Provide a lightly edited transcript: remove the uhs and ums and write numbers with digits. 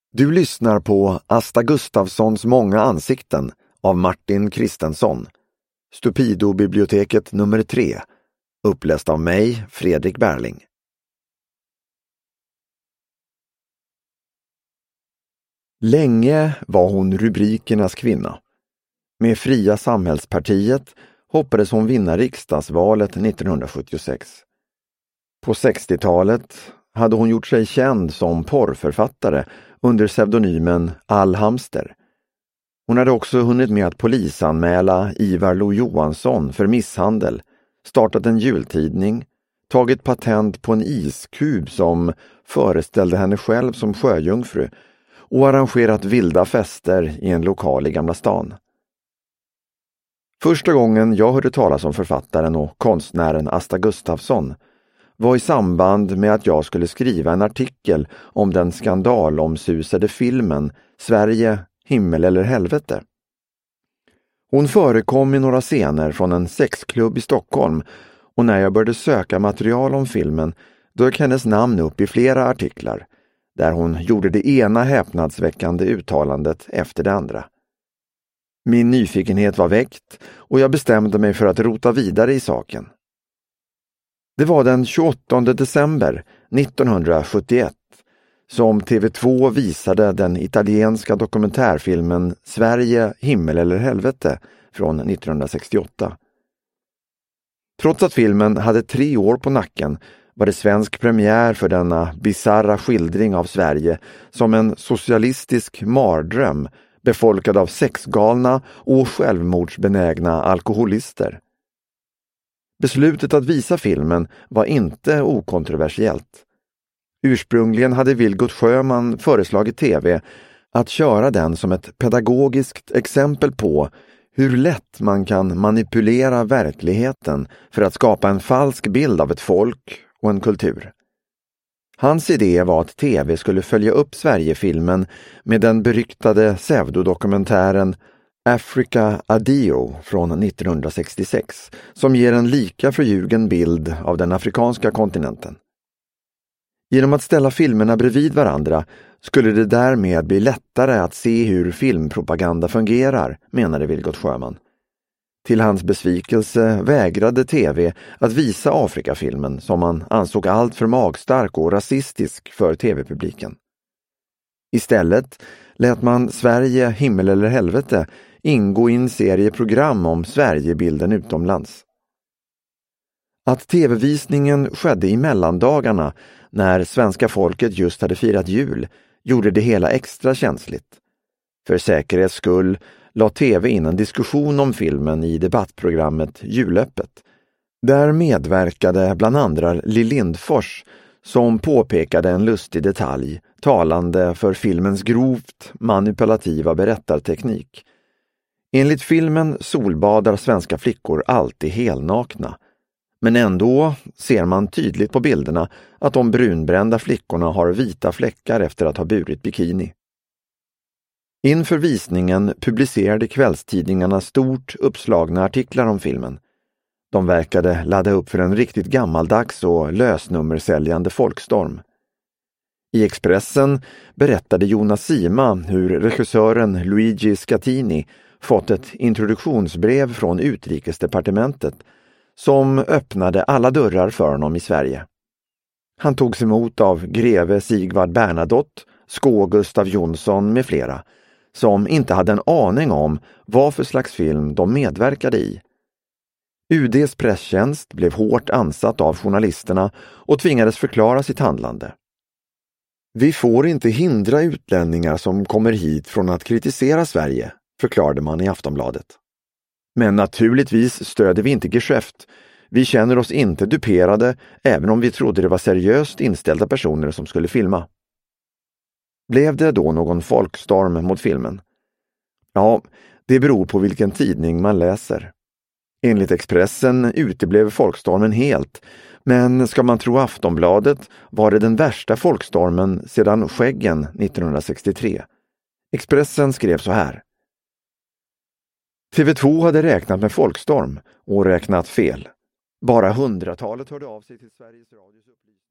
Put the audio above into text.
Du lyssnar på Asta Gustafssons många ansikten av Martin Kristensson. Stupido-biblioteket nummer 3. Uppläst av mig, Fredrik Berling. Länge var hon rubrikernas kvinna. Med Fria samhällspartiet hoppades hon vinna riksdagsvalet 1976. På 60-talet hade hon gjort sig känd som porrförfattare under pseudonymen Al Hamster. Hon hade också hunnit med att polisanmäla Ivar Lo-Johansson för misshandel, startat en jultidning, tagit patent på en iskub som föreställde henne själv som sjöjungfru och arrangerat vilda fester i en lokal i Gamla stan. Första gången jag hörde talas om författaren och konstnären Asta Gustafsson var i samband med att jag skulle skriva en artikel om den skandalomsusade filmen Sverige, himmel eller helvete. Hon förekom i några scener från en sexklubb i Stockholm och när jag började söka material om filmen dök hennes namn upp i flera artiklar där hon gjorde det ena häpnadsväckande uttalandet efter det andra. Min nyfikenhet var väckt och jag bestämde mig för att rota vidare i saken. Det var den 28 december 1971 som TV2 visade den italienska dokumentärfilmen Sverige, himmel eller helvete från 1968. Trots att filmen hade 3 år på nacken var det svensk premiär för denna bizarra skildring av Sverige som en socialistisk mardröm befolkad av sexgalna och självmordsbenägna alkoholister. Beslutet att visa filmen var inte okontroversiellt. Ursprungligen hade Vilgot Sjöman föreslagit TV att köra den som ett pedagogiskt exempel på hur lätt man kan manipulera verkligheten för att skapa en falsk bild av ett folk och en kultur. Hans idé var att TV skulle följa upp Sverigefilmen med den beryktade pseudodokumentären Africa Adio från 1966 som ger en lika förljugen bild av den afrikanska kontinenten. Genom att ställa filmerna bredvid varandra skulle det därmed bli lättare att se hur filmpropaganda fungerar, menade Vilgot Sjöman. Till hans besvikelse vägrade TV att visa Afrikafilmen som man ansåg allt för magstark och rasistisk för TV-publiken. Istället lät man Sverige, himmel eller helvete ingå i en serie program om Sverigebilden utomlands. Att TV-visningen skedde i mellandagarna när svenska folket just hade firat jul gjorde det hela extra känsligt. För säkerhets skull la TV in en diskussion om filmen i debattprogrammet Julöppet. Där medverkade bland andra Lill Lindfors som påpekade en lustig detalj talande för filmens grovt manipulativa berättarteknik. Enligt filmen solbadar svenska flickor alltid helnakna. Men ändå ser man tydligt på bilderna att de brunbrända flickorna har vita fläckar efter att ha burit bikini. Inför visningen publicerade kvällstidningarna stort uppslagna artiklar om filmen. De verkade ladda upp för en riktigt gammaldags och lösnummersäljande folkstorm. I Expressen berättade Jonas Sima hur regissören Luigi Scattini fått ett introduktionsbrev från Utrikesdepartementet som öppnade alla dörrar för honom i Sverige. Han togs emot av greve Sigvard Bernadotte, Skå Gustav Jonsson med flera, som inte hade en aning om vad för slags film de medverkade i. UD:s presstjänst blev hårt ansatt av journalisterna och tvingades förklara sitt handlande. Vi får inte hindra utlänningar som kommer hit från att kritisera Sverige, förklarade man i Aftonbladet. Men naturligtvis stöder vi inte geschäft. Vi känner oss inte duperade, även om vi trodde det var seriöst inställda personer som skulle filma. Blev det då någon folkstorm mot filmen? Ja, det beror på vilken tidning man läser. Enligt Expressen uteblev folkstormen helt, men ska man tro Aftonbladet var det den värsta folkstormen sedan Skäggen 1963. Expressen skrev så här. TV2 hade räknat med folkstorm och räknat fel. Bara 100-talet hörde av sig till Sveriges Radios upplysning.